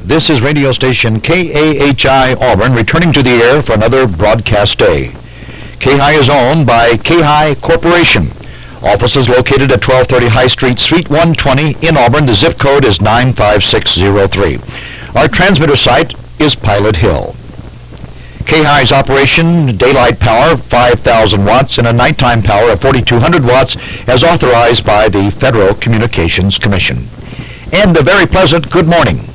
This is radio station KAHI Auburn returning to the air for another broadcast day. KAHI is owned by KAHI Corporation. Offices located at 1230 High Street, Suite 120 in Auburn. The zip code is 95603. Our transmitter site is Pilot Hill. KAHI's operation, daylight power 5,000 watts and a nighttime power of 4,200 watts as authorized by the Federal Communications Commission. And a very pleasant good morning.